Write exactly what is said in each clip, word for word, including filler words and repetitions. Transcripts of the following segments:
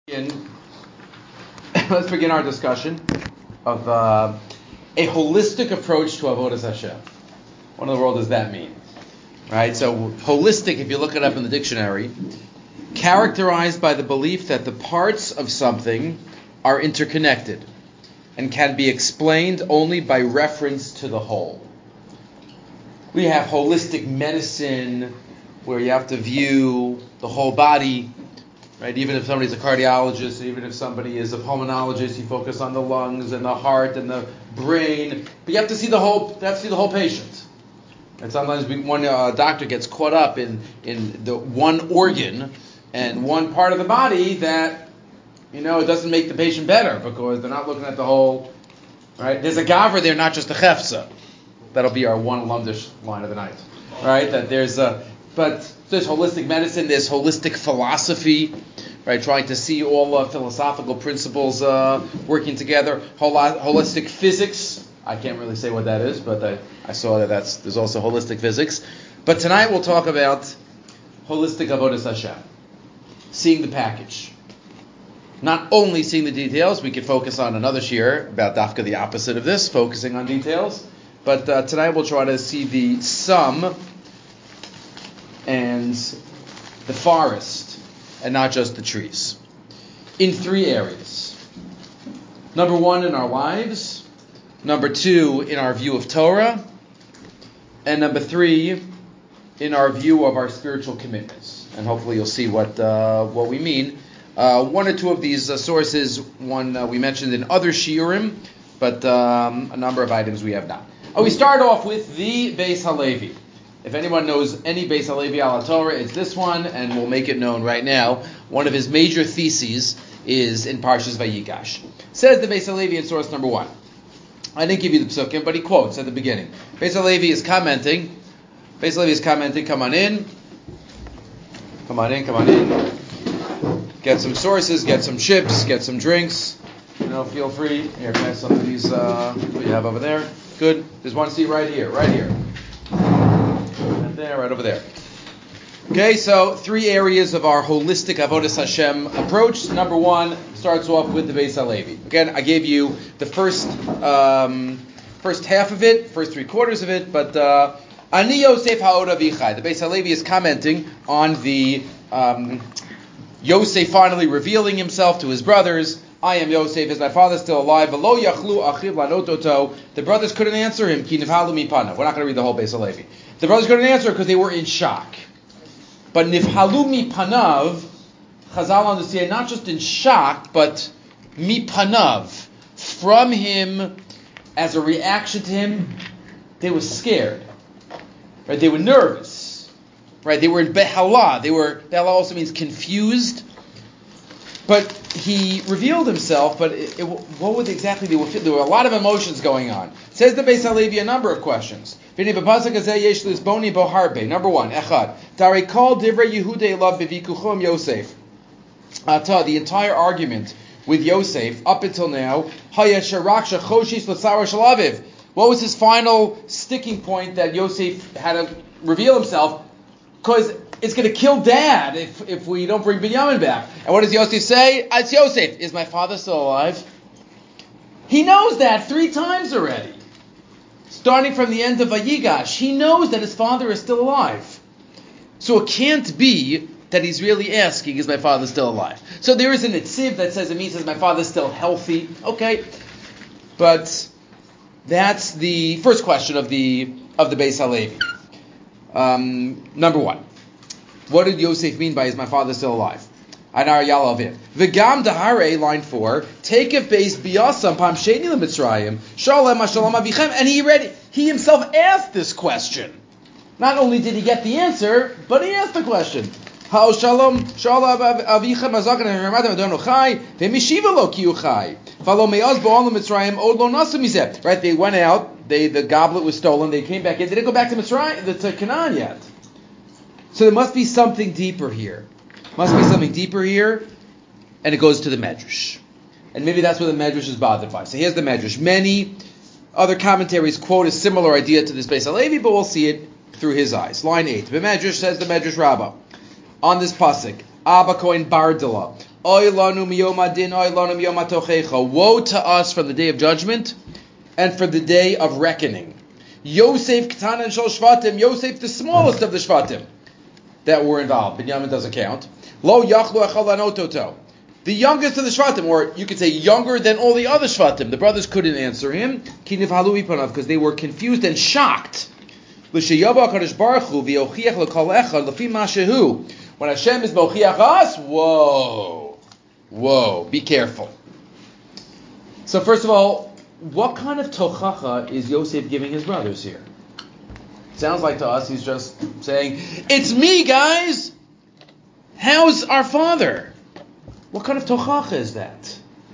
Let's begin our discussion of uh, a holistic approach to Avodas Hashem. What in the world does that mean? Right? So holistic, if you look it up in the dictionary, characterized by the belief that the parts of something are interconnected and can be explained only by reference to the whole. We have holistic medicine where you have to view the whole body. Right, even if somebody's a cardiologist, even if somebody is a pulmonologist, you focus on the lungs and the heart and the brain. But you have to see the whole. You have to see the whole patient. And sometimes we, one uh, doctor gets caught up in in the one organ and one part of the body that, you know, it doesn't make the patient better because they're not looking at the whole. Right? There's a gavra there, not just a chefza. That'll be our one lumdish line of the night. Right? That there's a but. There's holistic medicine, there's holistic philosophy, right? Trying to see all uh, philosophical principles uh, working together. Hol- holistic physics, I can't really say what that is, but I, I saw that that's there's also holistic physics. But tonight we'll talk about holistic Avodas Hashem, seeing the package. Not only seeing the details, we could focus on another shiur about dafka, the opposite of this, focusing on details. But uh, tonight we'll try to see the sum and the forest, and not just the trees, in three areas. Number one, in our lives. Number two, in our view of Torah. And number three, in our view of our spiritual commitments. And hopefully you'll see what uh, what we mean. Uh, one or two of these uh, sources, one uh, we mentioned in other shiurim, but um, a number of items we have not. Uh, we start off with the Beis Halevi. If anyone knows any Beis Halevi ala Torah, it's this one, and we'll make it known right now. One of his major theses is in Parshas Vayigash. Says the Beis Halevi in source number one. I didn't give you the psukim, but he quotes at the beginning. Beis Halevi is commenting. Beis Halevi is commenting. Come on in. Come on in. Come on in. Get some sources. Get some chips. Get some drinks. You know, feel free. Here, pass some of these. Uh, what you have over there? Good. There's one seat right here. Right here. There, right over there. Okay, so three areas of our holistic Avodas Hashem approach. Number one starts off with the Beis Halevi. Again, I gave you the first um, first half of it, first three quarters of it, but uh, Ani Yosef Ha'od Avichai. The Beis Halevi is commenting on the um, Yosef finally revealing himself to his brothers. I am Yosef, is my father still alive? V'lo yachlu achiv lanototo. The brothers couldn't answer him. Ki nivhalu mipana. We're not going to read the whole Beis Halevi. The brothers couldn't answer because they were in shock. But nivhalu mipanav, Chazal understand, not just in shock, but mipanav, from him, as a reaction to him, they were scared. Right? They were nervous. Right? They were in behala. They were, behala also means confused. But he revealed himself, but it, it, what would exactly they were? There were a lot of emotions going on. Says the Beis Halevi a number of questions. Number one, echad. Dari kol divrei Yehudei elav bevikuchom Yosef. Ata, the entire argument with Yosef up until now, haya sharak shechoshis l'tzara shalaviv. What was his final sticking point that Yosef had to reveal himself? Because it's going to kill Dad if, if we don't bring Binyamin back. And what does Yosef say? It's Yosef. Is my father still alive? He knows that three times already. Starting from the end of Vayigash, he knows that his father is still alive. So it can't be that he's really asking, is my father still alive? So there is an itziv that says, it means, is my father still healthy? Okay. But that's the first question of the of the Beis Halevi. Um, number one. What did Yosef mean by, is my father still alive? Anar Yalavim. V'gam dahare, line four, takef beis biyasam pam sheni l'mitzrayim, shalem ha-shalom avichem, and he read, he himself asked this question. Not only did he get the answer, but he asked the question. Ha'o shalom, shalom avichem azakan ha'ramatam adonu chai, v'mishiva lo ki hu chai, falo me'az bo'al l'mitzrayim, od lo nasu mizeh. Right, they went out, they, the goblet was stolen, they came back in, they didn't go back to Mitzrayim, to Canaan yet. So there must be something deeper here. Must be something deeper here, and it goes to the Medrash. And maybe that's what the Medrash is bothered by. So here's the Medrash. Many other commentaries quote a similar idea to this Beis Halevi, but we'll see it through his eyes. Line eight. The Medrash says the Medrash Rabbah on this pasuk, Abba Kohen Bardala. Oy lanu miyom adin, oy lanu miyom atochecha. Woe to us from the day of judgment and for the day of reckoning. Yosef Ketanan Shel Shvatim, Yosef the smallest of the Shvatim that were involved. Binyamin doesn't count. Lo Yachlu Echad Lanototo. The youngest of the Shvatim, or you could say younger than all the other Shvatim. The brothers couldn't answer him. Ki nivhalu ipanav, because they were confused and shocked. L'sheyava HaKadosh Baruch Hu v'yochiach l'kol echad l'fi ma shehu. When Hashem is mochiach us, whoa, whoa, be careful. So first of all, what kind of tochacha is Yosef giving his brothers here? Sounds like to us he's just saying, it's me, guys! How's our father? What kind of tochacha is that?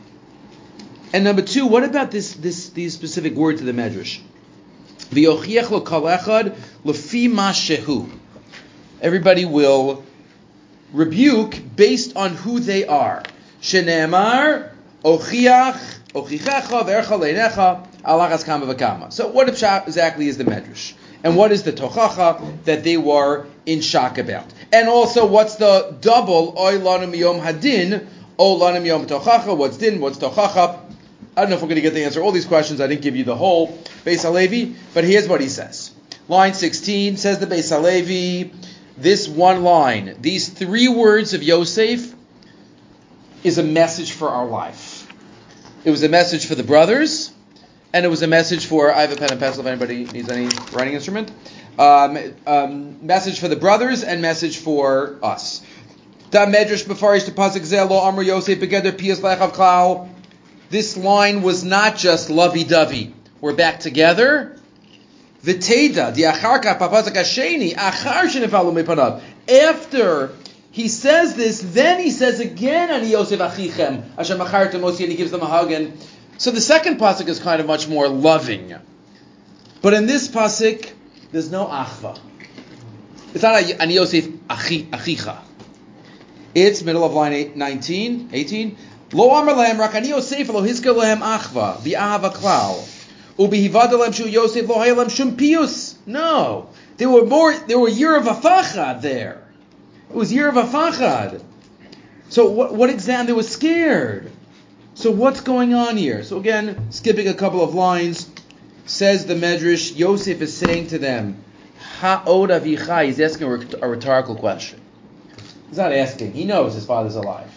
And number two, what about this, this these specific words of the Medrash? V'yochiach lo kol echad l'fi ma shehu. Everybody will rebuke based on who they are. Shene'emar ochiach ochichecha v'ercha leinecha alachas kama v'kama. So what exactly is the Medrash? And what is the tochacha that they were in shock about? And also, what's the double oy lanu miyom hadin, o lanu miyom tochacha? What's din? What's tochacha? I don't know if we're going to get the answer to all these questions. I didn't give you the whole Beis Halevi, but here's what he says. Line sixteen says the Beis Halevi, this one line, these three words of Yosef is a message for our life. It was a message for the brothers, and it was a message for, I have a pen and pencil if anybody needs any writing instrument. Um, um, message for the brothers and message for us. Da medrash befarish to pasuk zeh lo amar Yosef begeder piyas lechav klal. This line was not just lovey-dovey. We're back together. V'teda di acharka papasuk hasheni achar shenefalu mepanav. After he says this, then he says again, Ani Yosef achichem asher machartem osi, and he gives them a hug. And so the second pasuk is kind of much more loving. But in this pasuk, there's no achva. It's not Ani Yosef achicha. It's middle of line eight, nineteen, eighteen. Lo amar lahem rak Ani Yosef lo hizker lahem achva v'ahava klal ubihivad lahem shu Yosef lo hayalem shum pius. No, there were more. There were year of afachad there. It was year of afachad. So what? What exam? They were scared. So what's going on here? So again, skipping a couple of lines, says the Medrash, Yosef is saying to them, Ha'od avicha. He's asking a rhetorical question. He's not asking. He knows his father's alive.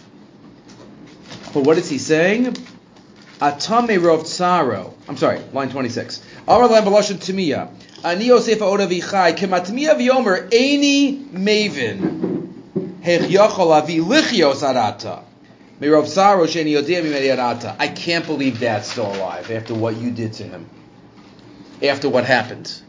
But what is he saying? Atame rov tsaro. I'm sorry, line twenty-six. Amar lam b'lashon tmiya. Ani Yosef ha'od avichai kematmiya v'yomer eini mevin hech yachol avi lichios arata. I can't believe Dad's still alive after what you did to him. After what happened.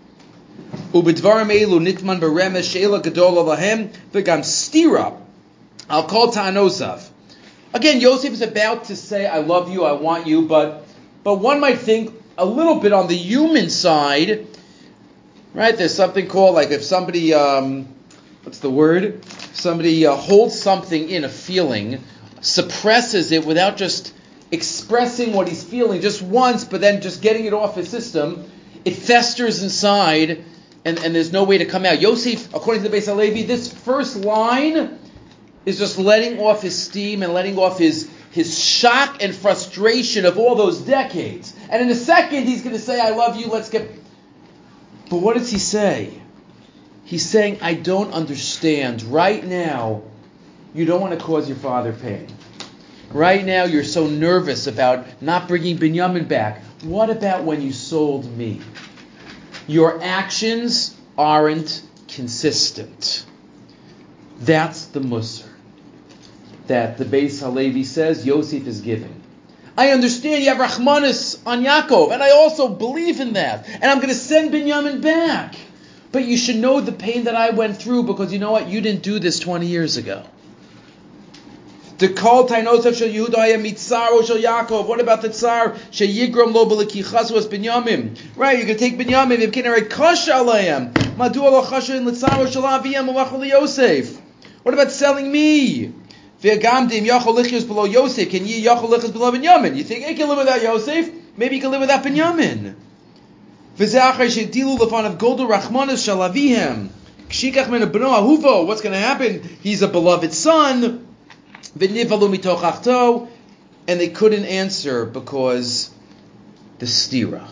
I'll call Ta'anosav. Again, Yosef is about to say, I love you, I want you, but but one might think a little bit on the human side, right? There's something called, like if somebody, um, what's the word? Somebody uh, holds something in, a feeling, suppresses it without just expressing what he's feeling just once, but then just getting it off his system, it festers inside, and, and there's no way to come out. Yosef, according to the Beis Halevi, this first line is just letting off his steam and letting off his, his shock and frustration of all those decades. And in a second, he's going to say, I love you, let's get... But what does he say? He's saying, I don't understand. Right now, you don't want to cause your father pain. Right now, you're so nervous about not bringing Binyamin back. What about when you sold me? Your actions aren't consistent. That's the musar that the Beis Halevi says Yosef is giving. I understand you have Rachmanis on Yaakov, and I also believe in that. And I'm going to send Binyamin back. But you should know the pain that I went through, because you know what? You didn't do this twenty years ago. The kol tainosav shel Yehuda haya mitzaro shel Yaakov. What about the tsar? Sheyigrom lo b'lekichas was Binyamin. Right, you can take Binyamin. V'imkin arei kasha aleihem. Madua lo chasha in litzaro shel aviyam ulachol Yosef. What about selling me? V'agam dim yachol lichios below Yosef. Can ye yachol lichios below Binyamin? You think I can live without Yosef? Maybe you can live without Binyamin. V'ze'achar shedilu lefanav goldu rachmanas shel avihem. Kshikach men b'no ahuvo. What's going to happen? He's a beloved son. V'nivalu mitoch achto, and they couldn't answer because the stira.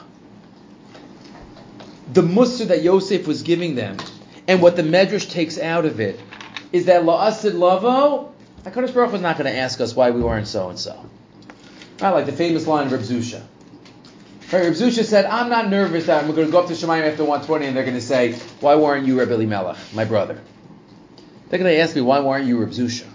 The mussar that Yosef was giving them, and what the Medrash takes out of it, is that la'asid lavo, HaKadosh Baruch was not going to ask us why we weren't so-and-so. Right, like the famous line of Reb Zusha. Right, Reb Zusha said, I'm not nervous that I'm going to go up to Shemayim after one twenty and they're going to say, why weren't you Reb Elimelech, my brother? They're going to ask me, why weren't you Reb Zusha?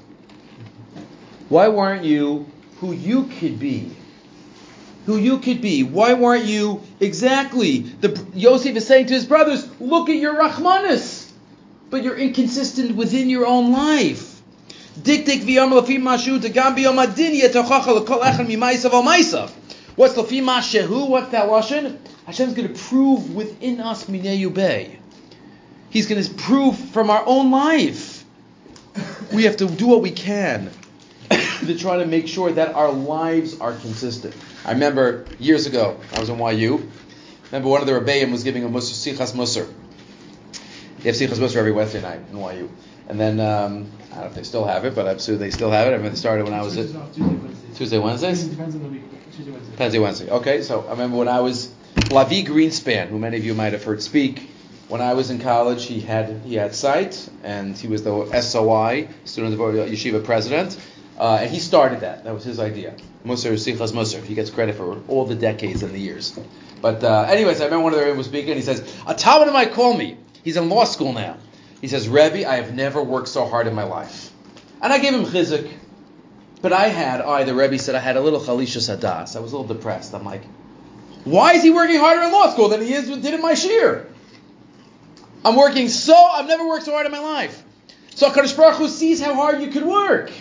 Why weren't you who you could be? Who you could be. Why weren't you exactly? The Yosef is saying to his brothers, look at your Rachmanis, but you're inconsistent within your own life. Dik-dik v'yam lafi mashu degam b'yom adin yetochacha l'kol echad mi'maisav al maisav. What's lafi mashehu? What's that lashon? Hashem's going to prove within us minei yubei. He's going to prove from our own life. We have to do what we can to try to make sure that our lives are consistent. I remember years ago, I was in Y U. Remember one of the Rebbeim was giving a Musar, Sichas Musar. They have Sichas Musar every Wednesday night in Y U. And then, um, I don't know if they still have it, but I'm sure they still have it. I remember they started when I was at Tuesday, Wednesdays? Depends on the week. Tuesday, Wednesday. Tuesday, Wednesday. Okay, so I remember when I was, Lavi Greenspan, who many of you might have heard speak, when I was in college, he had he had sight, and he was the S O I, Student of Yeshiva President. Uh, and he started that. That was his idea. Musar, Sichas Musar. He gets credit for all the decades and the years. But uh, anyways, I remember one of the Rebbe was speaking, and he says, a Talmud might call me. He's in law school now. He says, Rebbe, I have never worked so hard in my life. And I gave him chizuk. But I had, I, the Rebbe said, I had a little chalishas hadas. I was a little depressed. I'm like, why is he working harder in law school than he is did in my shir? I'm working so, I've never worked so hard in my life. So HaKadosh Baruch Hu sees how hard you could work.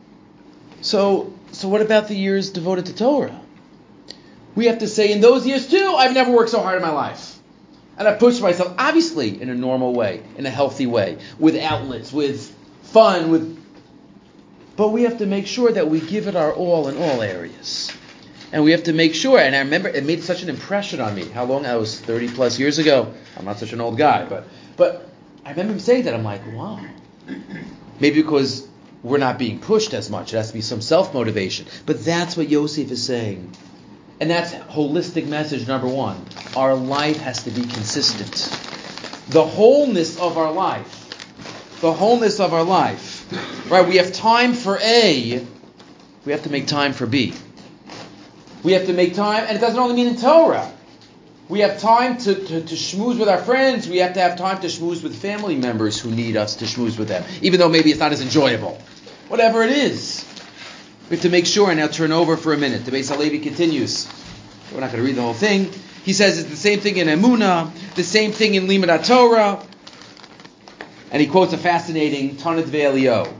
So, so what about the years devoted to Torah? We have to say, in those years too, I've never worked so hard in my life. And I pushed myself, obviously, in a normal way, in a healthy way, with outlets, with fun, with... But we have to make sure that we give it our all in all areas. And we have to make sure, and I remember it made such an impression on me. How long? I was thirty plus years ago. I'm not such an old guy, but but I remember him saying that. I'm like, wow. Maybe because we're not being pushed as much. It has to be some self-motivation. But that's what Yosef is saying. And that's holistic message number one. Our life has to be consistent. The wholeness of our life. The wholeness of our life. Right? We have time for A. We have to make time for B. We have to make time, and it doesn't only mean in Torah. We have time to, to, to schmooze with our friends. We have to have time to schmooze with family members who need us to schmooze with them, even though maybe it's not as enjoyable. Whatever it is. We have to make sure, and now turn over for a minute. The Beis Halevi continues. We're not going to read the whole thing. He says it's the same thing in Emunah, the same thing in Limud HaTorah. And he quotes a fascinating Tanit Ve'Elio.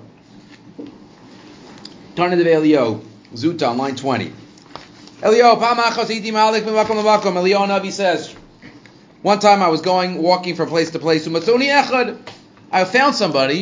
Tanit Ve'Elio, Zuta, on line twenty. Elio, Elio Navi says, one time I was going, walking from place to place, I found somebody,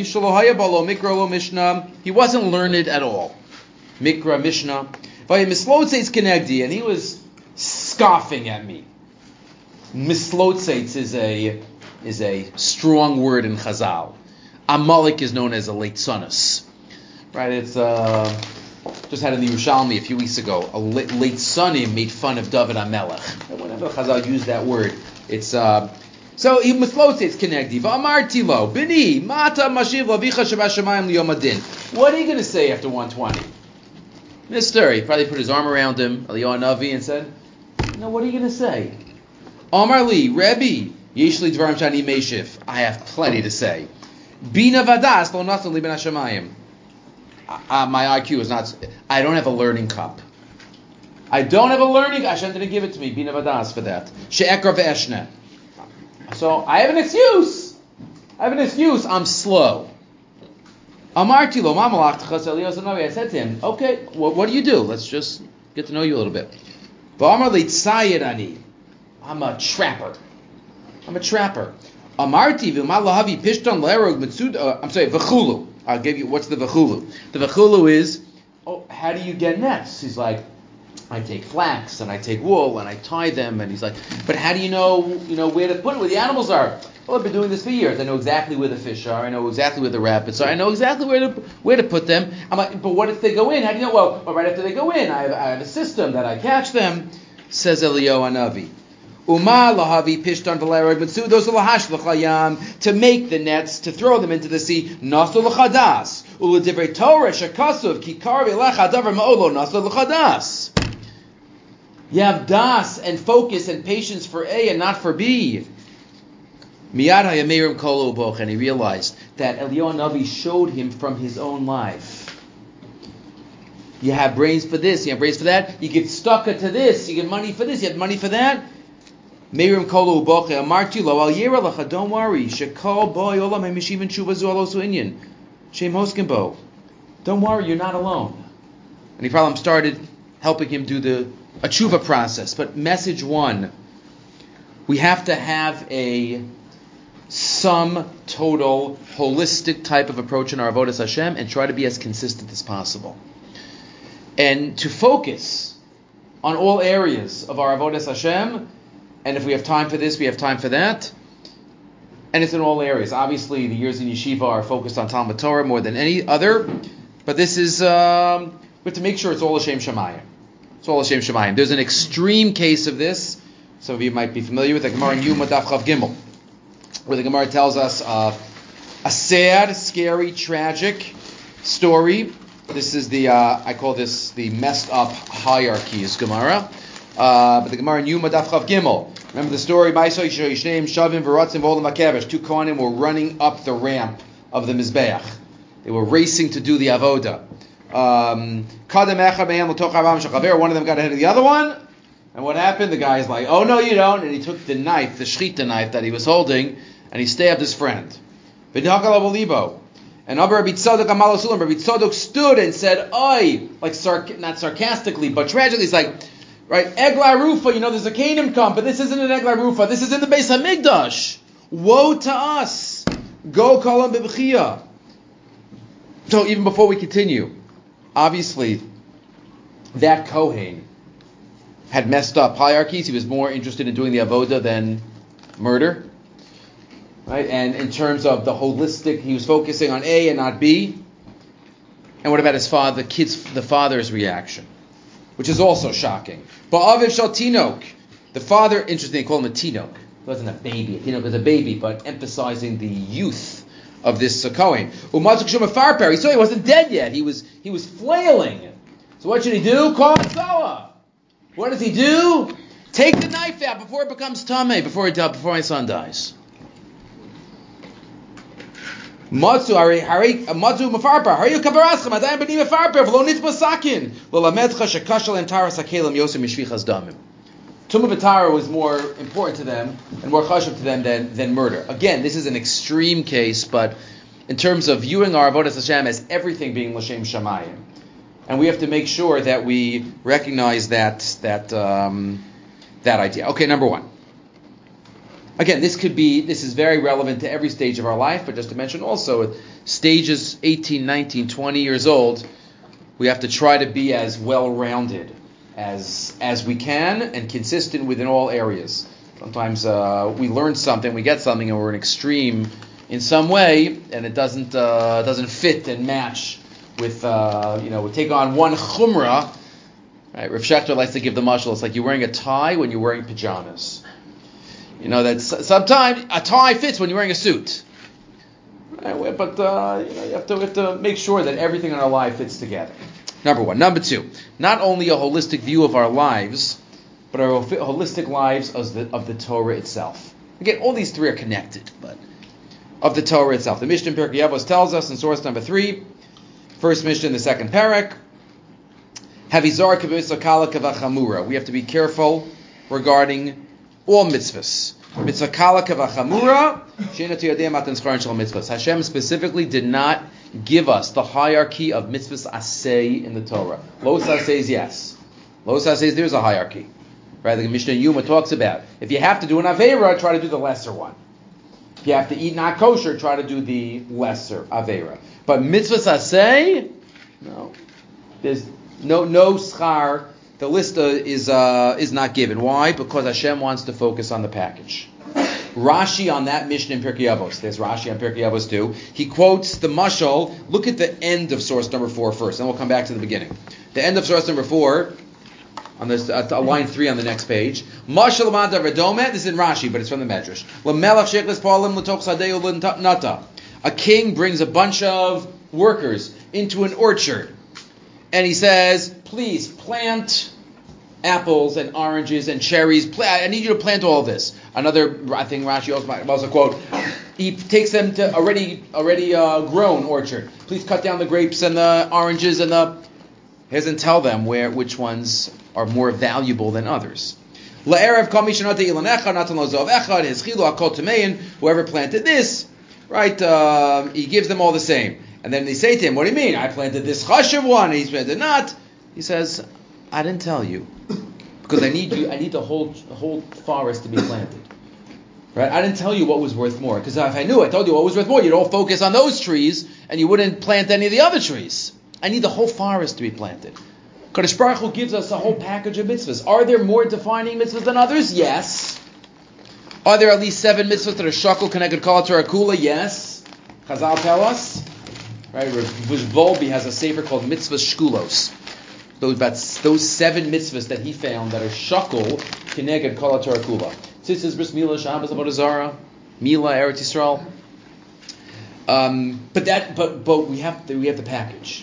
he wasn't learned at all. Mikra, Mishnah. And he was scoffing at me. Mislotzeitz is a is a strong word in Chazal. Amalek is known as a Leitzanus. Right, it's... Uh, just had in the Yerushalmi a few weeks ago, a late, late Sunnim made fun of David HaMelech. And whenever Chazal use that word, it's uh, so he mislotze it's connected. V'amarti lo bini mata mashiv lavicha shabashamayim liyom adin. What are you going to say after one twenty, Mister? He probably put his arm around him, Eliyahu Navi, and said, "No, what are you going to say?" Amar li Rebbe yeshli dvarim shani meishiv. I have plenty to say. Bina vadas lo nasan li ben hashamayim. Uh, my I Q is not... I don't have a learning cup. I don't have a learning... Hashem didn't give it to me. Bina vadas for that. She'ekra ve'eshne. So, I have an excuse. I have an excuse. I'm slow. Amarti lo mamalach t'chas Eliyahu Navi. I said to him, okay, well, what do you do? Let's just get to know you a little bit. V'amar li tzayir ani. I'm a trapper. I'm a trapper. Amarti v'ma lahavi pishton l'erog mitzud... I'm sorry, v'chulu. I'll give you, what's the v'chulu? The v'chulu is, oh, how do you get nets? He's like, I take flax and I take wool and I tie them, and he's like, but how do you know, you know, where to put it, where the animals are? Well, I've been doing this for years. I know exactly where the fish are. I know exactly where the rapids are. I know exactly where to where to put them. I'm like, but what if they go in? How do you know? Well, well right after they go in, I have, I have a system that I catch them, says Eliyahu Hanavi. Uma lahavi pishtan v'lereg mitzu those lahash l'chayam to make the nets to throw them into the sea nasu l'chadas uledivrei Torah shekasuv kikar v'lecha davar ma'olo nasu l'chadas. You have das and focus and patience for A and not for B. Miyad hayamerim kolu boch, and he realized that Eliyahu Hanavi showed him from his own life. You have brains for this, you have brains for that. You give stucca to this, you give money for this, you have money for that. Meirim kolu boche amarti lo al yira lacha. Don't worry. Shekol boy olam hemishivan tshuva zu alosu inyan. Shem hoskenbo. Don't worry, you're not alone. And he probably started helping him do the a tshuva process. But message one, we have to have a sum total holistic type of approach in our avodas Hashem and try to be as consistent as possible. And to focus on all areas of our avodas Hashem. And if we have time for this, we have time for that. And it's in all areas. Obviously, the years in yeshiva are focused on Talmud Torah more than any other. But this is, um, we have to make sure it's all Hashem Shemayim. It's all Hashem Shemayim. There's an extreme case of this. Some of you might be familiar with the Gemara in Yuma Daf Chav Gimel, where the Gemara tells us uh, a sad, scary, tragic story. This is the, uh, I call this the messed up hierarchies Gemara. Uh, but the Gemara in Yuma Daf Chav Gimel. Remember the story? Two Kohanim were running up the ramp of the Mizbeach. They were racing to do the avoda. Um, one of them got ahead of the other one. And what happened? The guy's like, "Oh no, you don't!" And he took the knife, the shechita knife that he was holding, and he stabbed his friend. And Abba Rabbi Tzadok Amal Sulam, Rabbi Tzadok stood and said, "Oi," like sarc- not sarcastically, but tragically. He's like, right, Egla Rufa, you know, there's a kingdom come, but this isn't an Egla Rufa. This is in the Beis Hamikdash. Woe to us. Go Kolam B'Bechia. So even before we continue, obviously, that Kohen had messed up hierarchies. He was more interested in doing the avoda than murder. Right? And in terms of the holistic, he was focusing on A and not B. And what about his father, the kid's, the father's reaction? Which is also shocking. Ba'aviv shal tinok. The father, interesting, they call him a tinok. He wasn't a baby. A tinok was a baby, but emphasizing the youth of this uh, Kohen. Umatzuk shum afarper. He saw he wasn't dead yet. He was he was flailing. So what should he do? Call Mitzvah. What does he do? Take the knife out before it becomes tameh, before it before my son dies. Matzu hari hari matzu mafarper. Hari kavaraschem adayim b'ni mafarper v'lo nitzba sakin l'lamedcha shekashal entaras hakelim yosem mishvichas damim. Tumah v'tara was more important to them and more chashuv to them than, than murder. Again, this is an extreme case, but in terms of viewing our avodas Hashem as everything being l'shem shamayim, and we have to make sure that we recognize that that um, that idea. Okay, number one. Again, this could be, this is very relevant to every stage of our life, but just to mention also, at stages eighteen, nineteen, twenty years old, we have to try to be as well-rounded as as we can and consistent within all areas. Sometimes uh, we learn something, we get something, and we're an extreme in some way, and it doesn't uh, doesn't fit and match with, uh, you know, we take on one chumrah. Right? Rav Shechter likes to give the mashal, it's like you're wearing a tie when you're wearing pajamas. You know, that sometimes a tie fits when you're wearing a suit. Right? But uh, you know, you have to, we have to make sure that everything in our life fits together. Number one. Number two, not only a holistic view of our lives, but our holistic lives of the, of the Torah itself. Again, all these three are connected, but of the Torah itself. The Mishnah in Pirkei Avos tells us in source number three, first Mishnah in the second parak, Havizar k'v'mitzvah kala k'v'chamura. We have to be careful regarding all mitzvahs. Mitzvah kala kavachamura, she'ena tiyadei matan schar shel mitzvahs. Hashem specifically did not give us the hierarchy of mitzvahs asay in the Torah. Los asays, yes. Los asays, there's a hierarchy. Right? The Mishnah Yuma talks about, if you have to do an aveira, try to do the lesser one. If you have to eat not kosher, try to do the lesser aveira. But mitzvahs asay, no. There's no no schar. The list uh, is uh, is not given. Why? Because Hashem wants to focus on the package. Rashi on that Mishnah in Pirkei Avos. There's Rashi on Pirkei Avos too. He quotes the mashal. Look at the end of source number four first, and we'll come back to the beginning. The end of source number four, on this uh, line three on the next page. Mashal Madav Radomet. This is in Rashi, but it's from the Medrash. L'melach shekles palim l'toch sadeu nata. A king brings a bunch of workers into an orchard, and he says, "Please plant apples and oranges and cherries. I need you to plant all this." Another, I think Rashi also might also quote, he takes them to already already uh, grown orchard. Please cut down the grapes and the oranges and the. He doesn't tell them where which ones are more valuable than others. Whoever planted this, right? Uh, he gives them all the same, and then they say to him, "What do you mean? I planted this chashav one, and he planted not." He says, "I didn't tell you." Because I need you, I need the whole the whole forest to be planted, right? I didn't tell you what was worth more. Because if I knew, I told you what was worth more, you'd all focus on those trees and you wouldn't plant any of the other trees. I need the whole forest to be planted. Kadosh Baruch Hu gives us a whole package of mitzvahs. Are there more defining mitzvahs than others? Yes. Are there at least seven mitzvahs that are shakul connected kol Torah kula? Yes. Chazal tell us, right? Rav Volbi has a sefer called Mitzvahs Shkulos. Those, those seven mitzvahs that he found that are shakul kineged kol Torah kula. Tzitzis, bris milah, Shabbos, avodah zarah, milah, Eretz Yisrael. Um, but that, but but we have the, we have the package.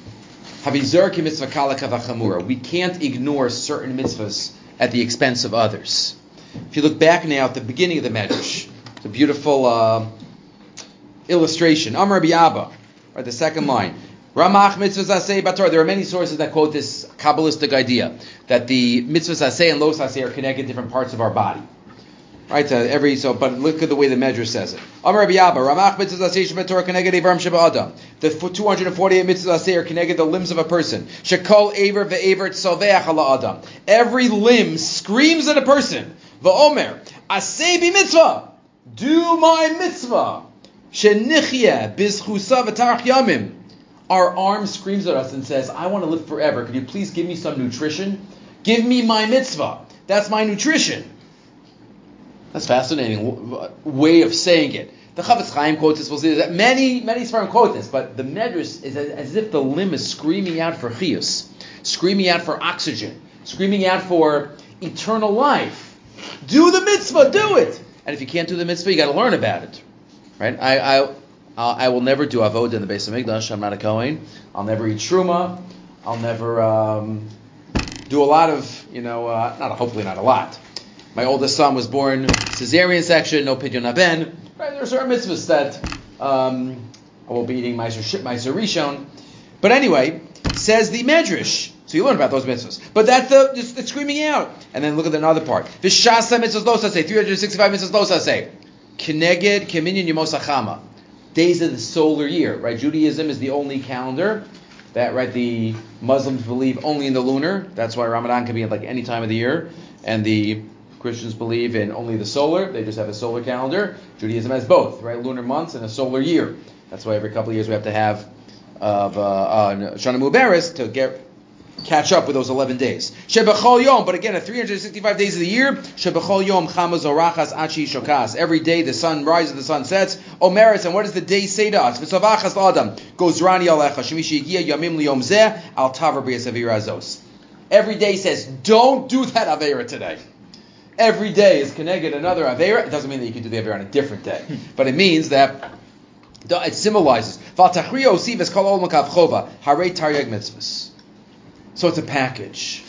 Havizur ki mitzvah kala kavachamura. We can't ignore certain mitzvahs at the expense of others. If you look back now at the beginning of the Medrash, it's a beautiful uh, illustration. Amar Rabbi Abba, right, the second line. Ramach mitzvahs aseh batorah. There are many sources that quote this Kabbalistic idea that the mitzvahs aseh and los aseh are connected to different parts of our body. Right? Uh, every so, but look at the way the Medrash says it. Amar Rabbi Abba, Ramach mitzvahs aseh shebatorah connected ivarim sheba adam. The two hundred forty-eight mitzvahs aseh are connected the limbs of a person. Shekol aver ve'aver tzoveach ala adam. Every limb screams at a person. Va'omer aseh bi mitzvah. Do my mitzvah. Shenichye bizchusa v'tarach yamim. Our arm screams at us and says, "I want to live forever. Could you please give me some nutrition? Give me my mitzvah. That's my nutrition." That's a fascinating way of saying it. The Chavetz Chaim quotes this. We'll see that many, many Sfarim quote this, but the Medrash is as, as if the limb is screaming out for chiyus, screaming out for oxygen, screaming out for eternal life. Do the mitzvah, do it. And if you can't do the mitzvah, you got to learn about it, right? I, I, uh, I will never do avodah in the Beis Hamikdash. I'm not a Kohen. I'll never eat truma. I'll never um, do a lot of, you know, uh, not hopefully not a lot. My oldest son was born cesarean section, no pidyon haben. Right, there are certain mitzvahs that um, I won't be eating meiser rishon. But anyway, says the Medrash. So you learn about those mitzvahs. But that's the it's, it's screaming out. And then look at another part. V'shasa mitzvahs lo saseh, three hundred sixty-five mitzvahs lo saseh. Kineged keminyan yemos hachama. Days of the solar year, right? Judaism is the only calendar that, right, the Muslims believe only in the lunar. That's why Ramadan can be at like any time of the year. And the Christians believe in only the solar. They just have a solar calendar. Judaism has both, right? Lunar months and a solar year. That's why every couple of years we have to have of uh, uh, Shana Mubaris to get catch up with those eleven days. Shebechol Yom, but again, at three hundred sixty-five days of the year, Shebechol Yom Chamaz Orachas Achi Shokas. Every day the sun rises, the sun sets. Omeris, and what does the day say to us? V'savachas Adam goes Rani Alecha Shemishi Yigia Yamim Liyom Zeh Al Taver B'Yas Avira Azos. Every day says, don't do that Avera today. Every day is connected another Avera. It doesn't mean that you can do the Avera on a different day, but it means that it symbolizes. So it's a package.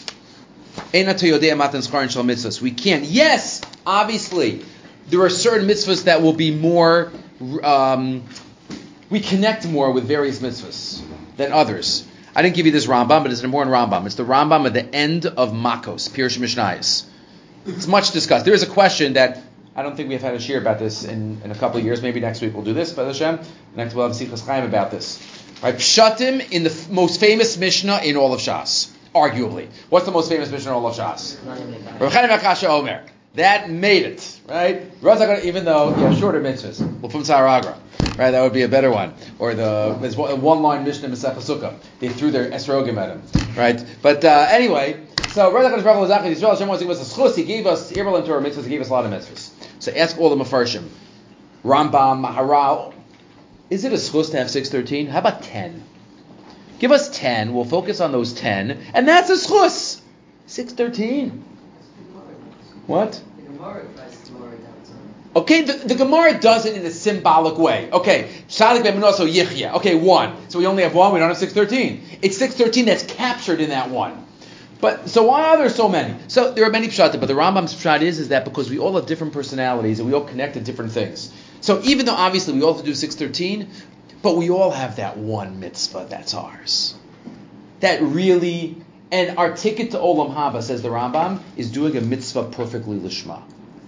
We can't. Yes, obviously, there are certain mitzvahs that will be more. Um, we connect more with various mitzvahs than others. I didn't give you this Rambam, but it's an important Rambam. It's the Rambam at the end of Makos, Pirush Mishnayos. It's much discussed. There is a question that I don't think we've had a shir about this in, in a couple of years. Maybe next week we'll do this, B'ezras Hashem. Next we'll have Sichas Chaim about this. Right? Pshatim in the f- most famous Mishnah in all of Shas, arguably. What's the most famous Mishnah in all of Shas? Rav Chaim Akasha Omer. That made it, right? Even though you have shorter mitzvahs, L'fum Tzaragra, right? That would be a better one. Or the there's one line Mishnah Masechah Sukkah. They threw their esrogim at him, right? But uh, anyway. So, he gave us Irbalim Torah mitzvahs, he gave us a lot of mitzvahs. So ask all the Mefarshim. Rambam, Maharal. Is it a schus to have six thirteen? How about ten? Give us ten. We'll focus on those ten. And that's a schus. six thirteen. What? Okay, the, the Gemara does it in a symbolic way. Okay, Shadik ben Menoso Yichya. Okay, one. So we only have one, we don't have six thirteen. It's six thirteen that's captured in that one. But so why are there so many? So there are many pshatim, but the Rambam's pshat is, is that because we all have different personalities and we all connect to different things. So even though obviously we all have to do six thirteen, but we all have that one mitzvah that's ours. That really, and our ticket to Olam Haba, says the Rambam, is doing a mitzvah perfectly lishma.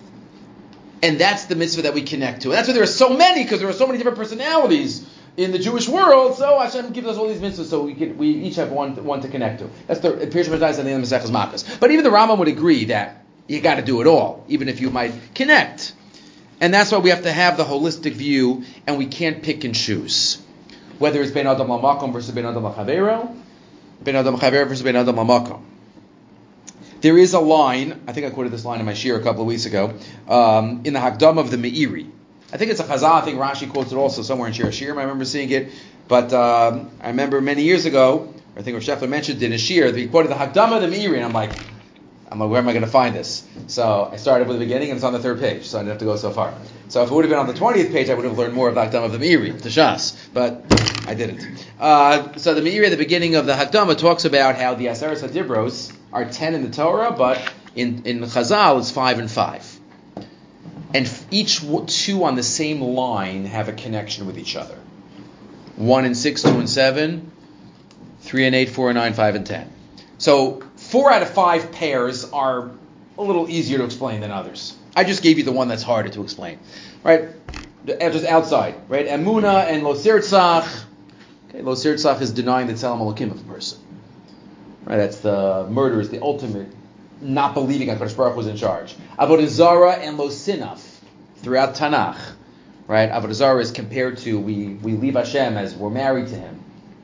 And that's the mitzvah that we connect to. And that's why there are so many, because there are so many different personalities in the Jewish world. So Hashem gives us all these mitzvahs, so we can, we each have one one to connect to. That's the Pirush Mordechai at the end of Maseches Makkos. But even the Rambam would agree that you got to do it all, even if you might connect. And that's why we have to have the holistic view, and we can't pick and choose. Whether it's Ben Adam LaMakom versus Ben Adam LaChavero, Ben Adam LaChavero versus Ben Adam LaMakom. There is a line, I think I quoted this line in my shir a couple of weeks ago, um, in the Hakdam of the Meiri. I think it's a Chazal, I think Rashi quotes it also somewhere in Shir Hashirim, I remember seeing it. But um, I remember many years ago, I think Rav Shefler mentioned it in a shir, that he quoted the Hakdam of the Meiri, and I'm like, I'm like, where am I going to find this? So I started with the beginning, and it's on the third page, so I didn't have to go so far. So if it would have been on the twentieth page, I would have learned more of the Hakdam of the Meiri, the Shas, but I didn't. Uh, so the Meiri at the beginning of the Hakdama talks about how the Aseres HaDibros are ten in the Torah, but in, in Chazal it's five and five. And each two on the same line have a connection with each other. One and six, two and seven, three and eight, four and nine, five and ten. So four out of five pairs are a little easier to explain than others. I just gave you the one that's harder to explain, right? Just outside, right? Emuna and Lo Sirtzach. Okay, Lo Sirtzach is denying the Tzelem Elokim of a person, right? That's the murder is the ultimate not believing HaKadosh Baruch Hu was in charge. Avodah Zarah and Lo Sinaf throughout Tanakh, right? Avodah Zarah is compared to we we leave Hashem as we're married to Him.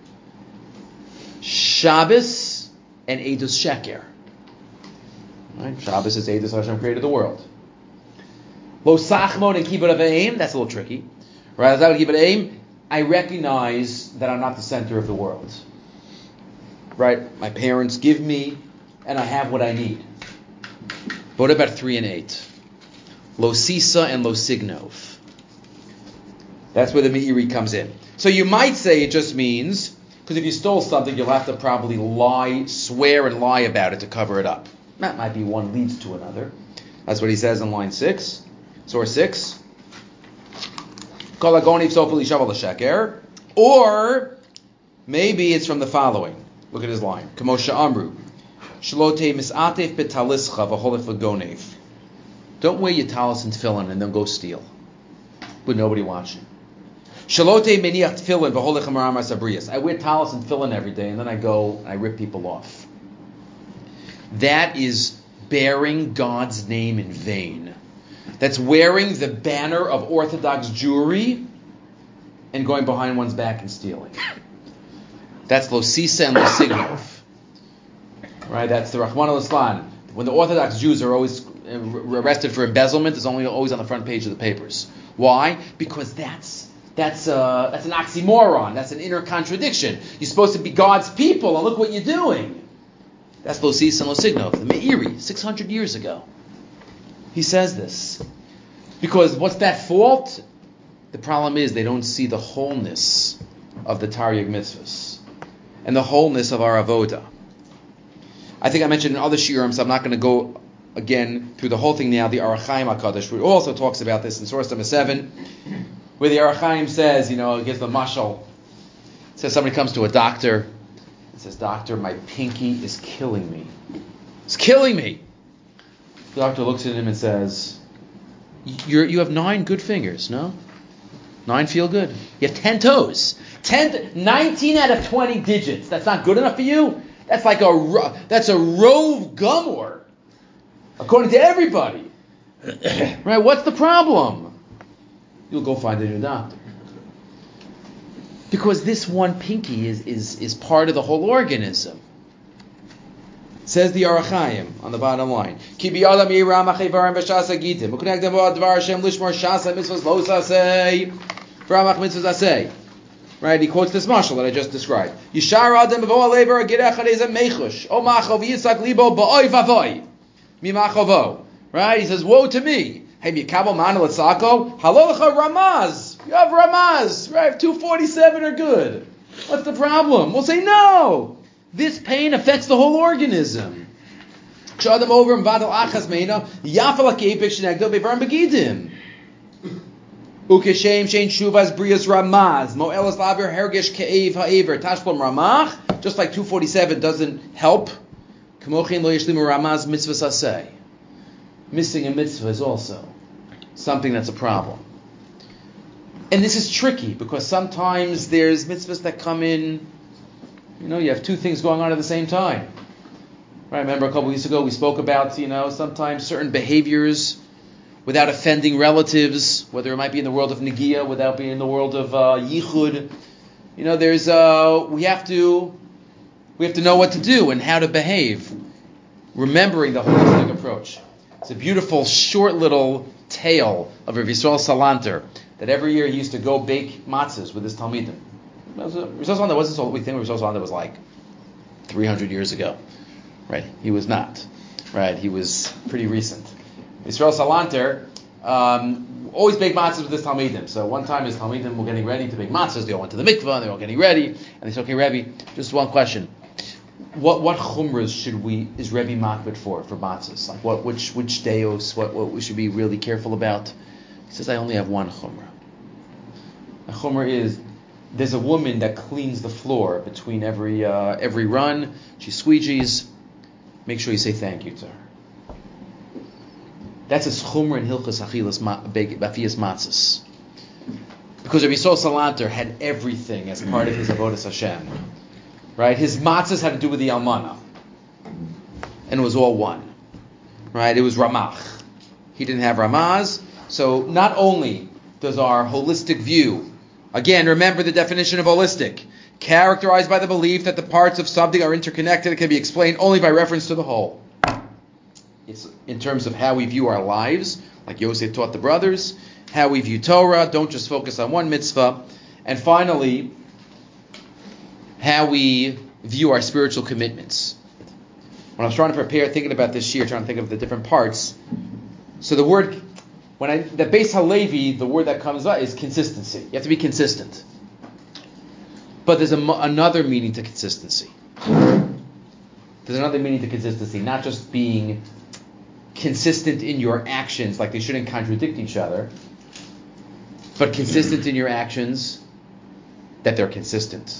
Shabbos and Eidos Sheker, right? Shabbos is Eidos Hashem created the world. Lo Sachmon and Kibbut Avim, that's a little tricky, right? Kibbut Avim, I recognize that I'm not the center of the world, right? My parents give me, and I have what I need. But what about three and eight? Lo Sisa and Lo Signov. That's where the Meiri comes in. So you might say it just means, because if you stole something, you'll have to probably lie, swear and lie about it to cover it up. That might be one leads to another. That's what he says in line six. Source six. Or maybe it's from the following. Look at his line. Kamosha Amru. Shalote misatef betalischa v'holef v'gonev. Don't wear your talis and tefillin and then go steal with nobody watching. Shalote meniach tefillin v'holech hamaram asabriyas. I wear talis and tefillin every day and then I go and I rip people off. That is bearing God's name in vain. That's wearing the banner of Orthodox Jewry and going behind one's back and stealing. That's Lo Sisa and Lo Signov. Right, that's the Rahman al-Islam. When the Orthodox Jews are always arrested for embezzlement, it's only always on the front page of the papers. Why? Because that's that's uh, that's an oxymoron. That's an inner contradiction. You're supposed to be God's people, and look what you're doing. That's Lo Sisa and Lo Signov, the Meiri, six hundred years ago. He says this. Because what's that fault? The problem is they don't see the wholeness of the Taryag mitzvahs and the wholeness of our avoda. I think I mentioned in other shiurim, so I'm not going to go again through the whole thing now. The Orach Chaim HaKadosh, who also talks about this in source number seven, where the Orach Chaim says, you know, it gives the mashal. It says somebody comes to a doctor and says, "Doctor, my pinky is killing me. It's killing me." The doctor looks at him and says, You're, you have nine good fingers, no? Nine feel good. You have ten toes. Ten, nineteen out of twenty digits. That's not good enough for you? That's like a, that's a rove gumor, according to everybody. Right? What's the problem? You'll go find a new doctor. Because this one pinky is, is, is part of the whole organism. It Says the Orach Chaim on the bottom line. Ki biyadam yiram achivarim b'shasa gitim. U'knegdem dvar Hashem lishmor shasa mitzvahs lo sasei. V'ramach mitzvahs asei. Right, he quotes this mashal that I just described. Yishar adam b'vo alever girech adezem mechush. O machov yitzak libo ba'oy vavoy. Mi machavo. Right, he says, woe to me. Hey, mikabel man l'tzako. Halolacha ramaz. You have ramaz. Right, two forty-seven are good. What's the problem? We'll say no. This pain affects the whole organism. K'shadam over and vadal achas meina yafal akepik shenegdo bevarim begidim. Ukeshem shein shuvas brias ramaz moelas laver hergesh ke'ev ha'ever tashpom ramach. Just like two forty-seven doesn't help. Kamochin lo yishlimu ramaz mitzvahs aseh. Missing a mitzvah is also something that's a problem. And this is tricky because sometimes there's mitzvahs that come in. You know, you have two things going on at the same time. Right? Remember a couple weeks ago we spoke about, you know, sometimes certain behaviors without offending relatives, whether it might be in the world of Negiah, without being in the world of uh, Yichud. You know, there's uh, we have to we have to know what to do and how to behave, remembering the holistic approach. It's a beautiful, short little tale of Rav Yisrael Salanter that every year he used to go bake matzahs with his talmidim. Rav Yisrael Salanter wasn't so we think Rav Yisrael Salanter was like three hundred years ago, right? He was not, right? He was pretty recent. Yisrael Salanter um, always baked matzahs with his talmidim. So one time his talmidim were getting ready to bake matzahs. They all went to the mikvah and they were all getting ready. And they said, "Okay, Rebbe, just one question: What what chumras should we is Rebbe makbid for for matzahs? Like what which which deos? What what we should be really careful about?" He says, "I only have one chumrah. A chumrah is there's a woman that cleans the floor between every uh, every run. She squeegees. Make sure you say thank you to her." That's a chumrah in Hilchas Achilas Bafiyas Matzahs. Because Rabbi Yisrael Salanter had everything as part of his avodas Hashem. Right? His matzahs had to do with the almana. And it was all one. Right? It was ramach. He didn't have ramaz. So not only does our holistic view, again, remember the definition of holistic, characterized by the belief that the parts of something are interconnected, it can be explained only by reference to the whole. It's in terms of how we view our lives, like Yosef taught the brothers, how we view Torah, don't just focus on one mitzvah, and finally, how we view our spiritual commitments. When I was trying to prepare, thinking about this year, trying to think of the different parts, so the word, when I, the Beis Halevi, the word that comes up is consistency. You have to be consistent. But there's a, another meaning to consistency. There's another meaning to consistency, not just being consistent in your actions, like they shouldn't contradict each other, but consistent in your actions, that they're consistent.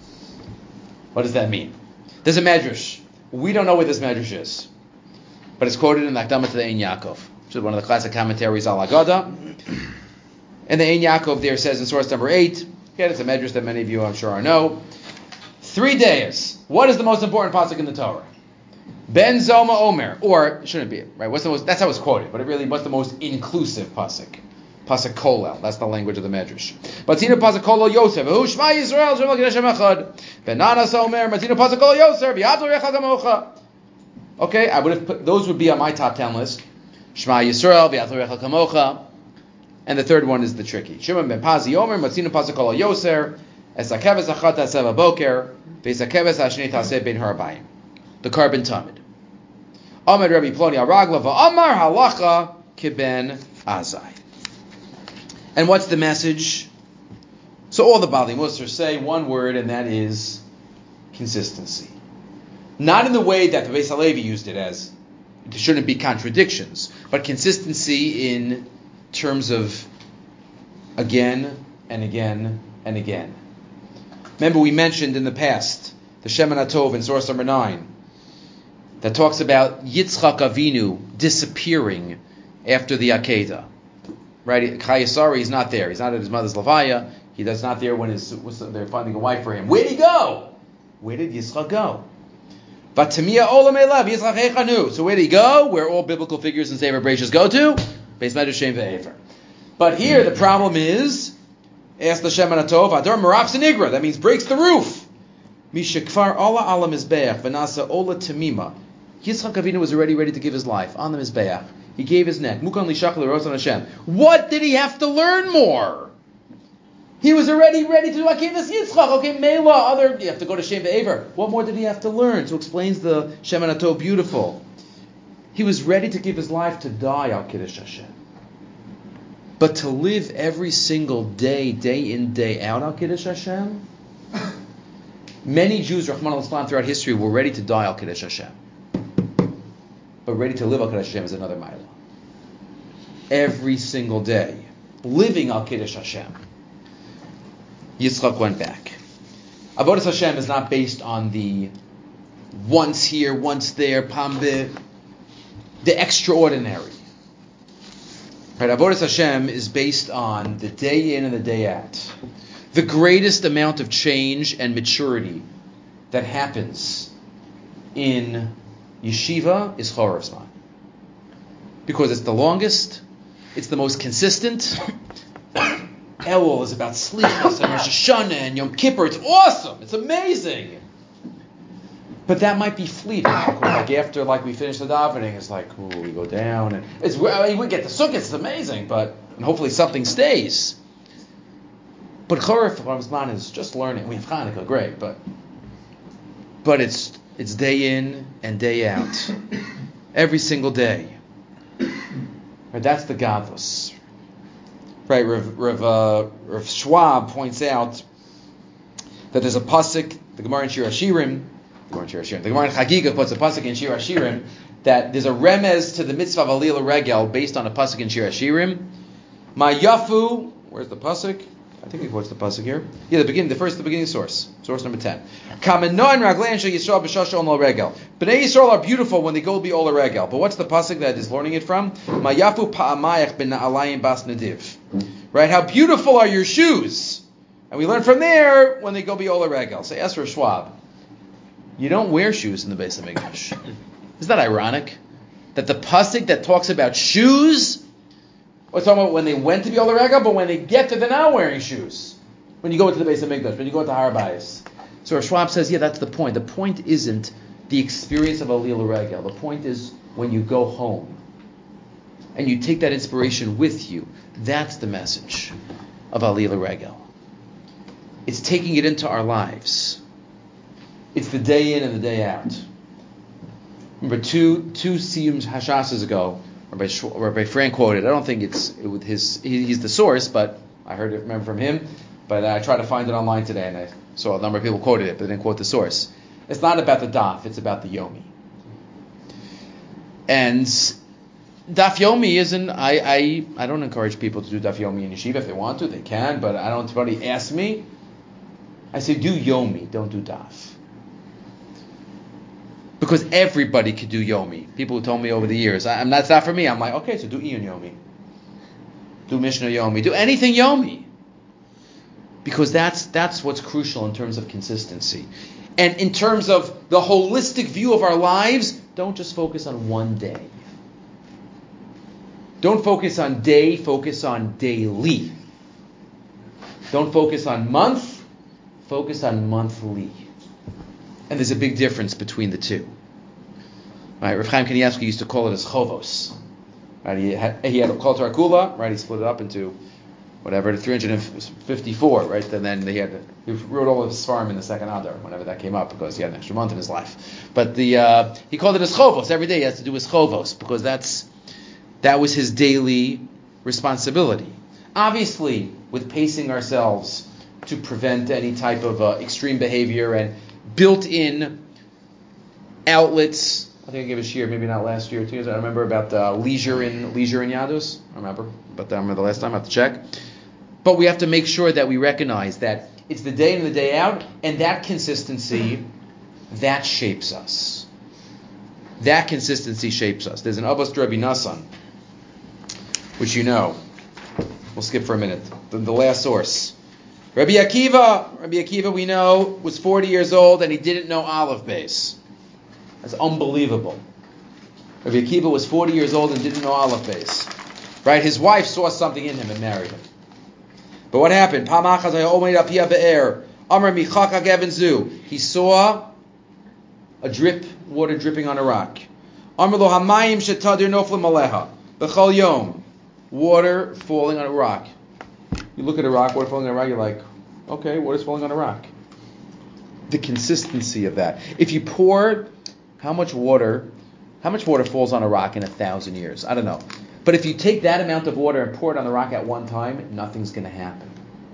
What does that mean? There's a medrash. We don't know what this medrash is, but it's quoted in the Akdama to the Ein Yaakov, which is one of the classic commentaries al Agada. And the Ein Yaakov there says in source number eight, again, it's a medrash that many of you I'm sure know, three days. What is the most important pasuk in the Torah? Ben Zoma Omer, or shouldn't it be right? What's the most? That's how it's quoted, but it really what's the most inclusive pasuk? Pasuk kolel. That's the language of the medrash. Matina pasuk kolel Yosef. Hu Shema Yisrael Shem Hashem Echad. Ben Nanas Omer. Matina pasuk kolel Yosef. V'yadol Recha Kamocha. Okay, I would have put those would be on my top ten list. Shema Yisrael V'yadol Recha Kamocha. And the third one is the tricky. Shimon ben Pazi Omer. Matina pasuk kolel Yosef. Esakeves Achat Taseh Boker. V'esakeves Hashnei Taseh Ben Harabayim. The carbon tamid. Amar Rabbi Ploni Aragla va'amar halacha kiben azai. And what's the message? So all the Bali Musar say one word, and that is consistency. Not in the way that the Beis Halevi used it as there shouldn't be contradictions, but consistency in terms of again and again and again. Remember we mentioned in the past the Shemen HaTov in source number nine that talks about Yitzchak Avinu disappearing after the Akedah. Right? Chayesari is not there. He's not at his mother's Levaya. He does not there when his, they're finding a wife for him. Where did he go? Where did Yitzchak go? Vatamiya Olam Elav Yitzchak Echanu. So where did he go? Where all biblical figures and Sefer Bereshis go to? Beis Medrash Shem Ve'efer. But here the problem is, ask the Shemen HaTov, Ador Merach Sinigra. That means breaks the roof. Mishakfar Allah Ala Mizbeach V'nasa Ola Tamima Yitzchak Avinu was already ready to give his life on the Mizbeach. He gave his neck. Mukan lishach l'rotzon Hashem. What did he have to learn more? He was already ready to do Akedas Yitzchak. Okay, Mela, other, you have to go to Shem Ve'ever. What more did he have to learn? So explains the Shem Anato beautiful. He was ready to give his life to die al Kiddush Hashem. But to live every single day, day in, day out al Kiddush Hashem, many Jews, Rahman al-Islam, throughout history were ready to die al Kiddush Hashem. But ready to live al Kiddush Hashem is another mile. Every single day, living al Kiddush Hashem. Yitzchak went back. Avodas Hashem is not based on the once here, once there, pambe, the extraordinary. Right? Avodas Hashem is based on the day in and the day out. The greatest amount of change and maturity that happens in yeshiva is Chorev Zman. Because it's the longest, it's the most consistent. Elul is about sleepless and Rosh Hashanah and Yom Kippur. It's awesome. It's amazing. But that might be fleeting. Like after, like we finish the davening, it's like, ooh, we go down and it's. I mean, we get the sukkah. It's amazing, but and hopefully something stays. But Chorev Zman is just learning. We have Hanukkah, great, but but it's it's day in and day out, every single day. Right, that's the Gadlus. Right, Rav, Rav, uh, Rav Schwab points out that there's a pasuk, the Gemara in Shir Hashirim, the Gemara in Shir Hashirim, the Gemara in Chagiga puts a pasuk in Shir Hashirim that there's a remez to the mitzvah of Aliyah Regel based on a pasuk in Shir Hashirim. Ma yafu, where's the pasuk? I think he quotes the pasuk here. Yeah, the beginning, the first, the beginning source, source number ten. Kamenoin raglein shel Yisrael b'shasha on regel. Bnei Yisrael are beautiful when they go be ola regel. But what's the pasuk that is learning it from? Mayafu pa'amayach ben na'alayim bas nadiv. Right? How beautiful are your shoes? And we learn from there when they go be ola regel. Say Esra Schwab. You don't wear shoes in the Beis Hamikdash. Isn't that ironic? That the pasuk that talks about shoes. We're talking about when they went to the Ola Regel, but when they get to, they're not wearing shoes. When you go into the Beis Hamikdash, when you go into Har Bayis. So Rav Schwab says, yeah, that's the point. The point isn't the experience of Aliyah Regel. The point is when you go home and you take that inspiration with you. That's the message of Aliyah Regel. It's taking it into our lives. It's the day in and the day out. Remember, two two Siyum Hashasas ago, Rabbi, Sh- Rabbi Frank quoted. I don't think it's it with his. He, he's the source, but I heard it remember from him. But I tried to find it online today, and I saw a number of people quoted it, but they didn't quote the source. It's not about the daf; it's about the yomi. And daf yomi isn't. I I I don't encourage people to do daf yomi in yeshiva. If they want to, they can. But I don't. If anybody asks me, I say do yomi, don't do daf. Because everybody could do Yomi. People who told me over the years, I'm that's not for me. I'm like, okay, so do Iyun Yomi. Do Mishnah Yomi. Do anything Yomi. Because that's that's what's crucial in terms of consistency. And in terms of the holistic view of our lives, don't just focus on one day. Don't focus on day, focus on daily. Don't focus on month, focus on monthly. And there's a big difference between the two. Right, Rav Chaim Kanievsky used to call it as chovos. Right, he had he had a Kol Torah Kula, right? He split it up into whatever, three hundred fifty-four, right? And then he had he wrote all of his Sfarim in the second Adar, whenever that came up, because he had an extra month in his life. But the uh, he called it as chovos. Every day he has to do his chovos, because that's that was his daily responsibility. Obviously, with pacing ourselves to prevent any type of uh, extreme behavior and built-in outlets. I think I gave a shiur, maybe not last year, two years. I remember about uh, leisure in leisure in Yadus. I remember, but I remember the last time I have to check. But we have to make sure that we recognize that it's the day in and the day out, and that consistency, that shapes us. That consistency shapes us. There's an Abbas Rabbi Nassan, which you know. We'll skip for a minute. The, the last source. Rabbi Akiva, Rabbi Akiva, we know, was forty years old and he didn't know Aleph Beis. That's unbelievable. Rabbi Akiva was forty years old and didn't know Aleph Beis. Right? His wife saw something in him and married him. But what happened? He saw a drip, water dripping on a rock. Amar lo hamayim shetadir noflim aleha b'chol yom, water falling on a rock. You look at a rock, water falling on a rock, you're like, okay, water's falling on a rock. The consistency of that. If you pour, how much water, how much water falls on a rock in a thousand years? I don't know. But if you take that amount of water and pour it on the rock at one time, nothing's going to happen.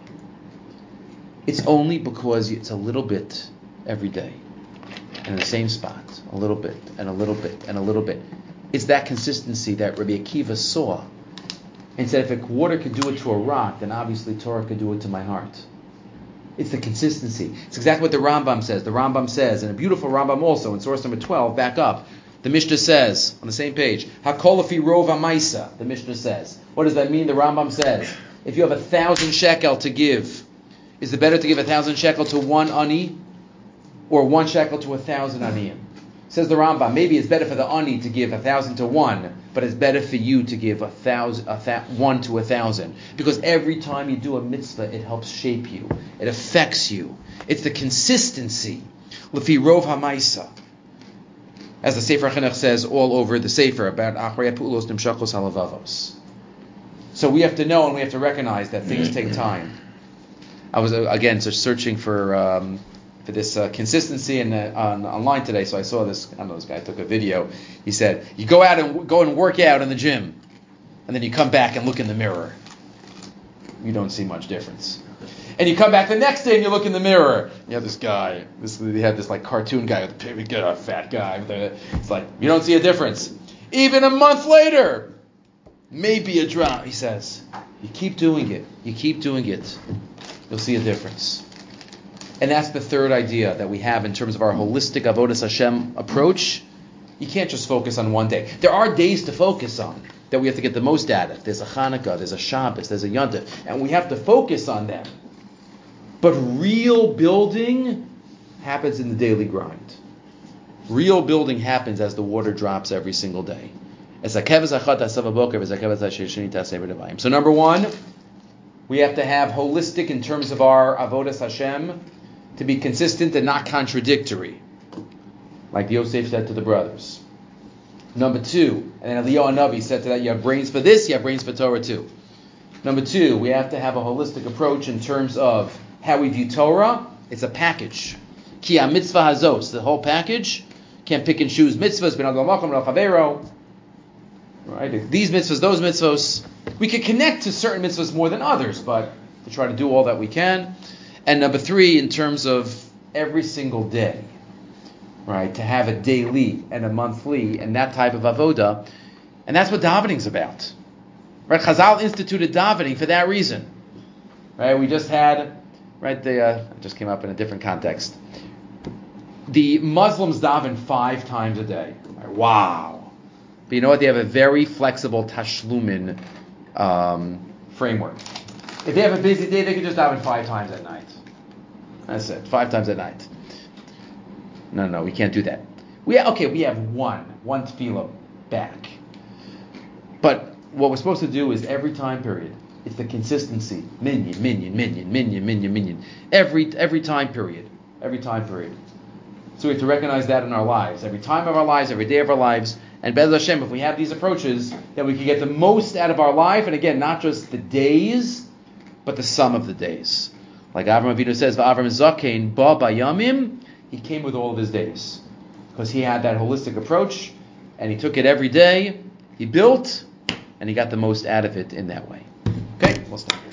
It's only because it's a little bit every day, in the same spot, a little bit, and a little bit, and a little bit. It's that consistency that Rabbi Akiva saw. And said, if water could do it to a rock, then obviously Torah could do it to my heart. It's the consistency. It's exactly what the Rambam says. The Rambam says, and a beautiful Rambam also, in source number twelve, back up, the Mishnah says, on the same page, Hakol lefi rov hamaisa, the Mishnah says. What does that mean? The Rambam says, if you have a thousand shekel to give, is it better to give a thousand shekel to one ani, or one shekel to a thousand aniyim? Says the Rambam, maybe it's better for the ani to give a thousand to one, but it's better for you to give a thousand, a th- one to a thousand, because every time you do a mitzvah, it helps shape you, it affects you. It's the consistency. Lefi rov hamaisa, as the Sefer Chinuch says all over the Sefer about achrei pu'ulos nimshachos halavavos. So we have to know and we have to recognize that things take time. I was uh, again just searching for. Um, for this uh, consistency and uh, on, online today, so I saw this, I don't know, this guy took a video. He said, you go out and w- go and work out in the gym, and then you come back and look in the mirror. You don't see much difference. And you come back the next day and you look in the mirror. You have this guy, this they had this like cartoon guy with a big, uh, fat guy. With a, it's like, you don't see a difference. Even a month later, maybe a drop, he says. You keep doing it. You keep doing it. You'll see a difference. And that's the third idea that we have in terms of our holistic Avodas Hashem approach. You can't just focus on one day. There are days to focus on that we have to get the most out of. There's a Hanukkah, there's a Shabbos, there's a Yom Tov, and we have to focus on them. But real building happens in the daily grind. Real building happens as the water drops every single day. So number one, we have to have holistic in terms of our Avodas Hashem, to be consistent and not contradictory, like Yosef said to the brothers. Number two, and then Eliyahu Hanavi said to that, you have brains for this, you have brains for Torah too. Number two, we have to have a holistic approach in terms of how we view Torah. It's a package. Ki ha-mitzvah hazos, the whole package. Can't pick and choose mitzvahs, ben adol makom lo chavero. Right? These mitzvahs, those mitzvahs. We can connect to certain mitzvahs more than others, but to try to do all that we can. And number three, in terms of every single day, right, to have a daily and a monthly and that type of avoda, and that's what davening's about. Right, Chazal instituted davening for that reason. Right, we just had, right, the uh, it just came up in a different context. The Muslims daven five times a day. Right, wow. But you know what? They have a very flexible tashlumin um, framework. If they have a busy day, they can just daven five times at night. That's it, five times at night. No, no, we can't do that. We ha- okay, we have one, one tefillah back. But what we're supposed to do is every time period, it's the consistency. Minyan, minyan, minyan, minyan, minyan, minyan. Every every time period, every time period. So we have to recognize that in our lives, every time of our lives, every day of our lives. And Be'ez Hashem, if we have these approaches, then we can get the most out of our life. And again, not just the days, but the sum of the days. Like Avram Avinu says, V'Avram Zakein ba bayamim, he came with all of his days. Because he had that holistic approach, and he took it every day, he built, and he got the most out of it in that way. Okay, we'll stop.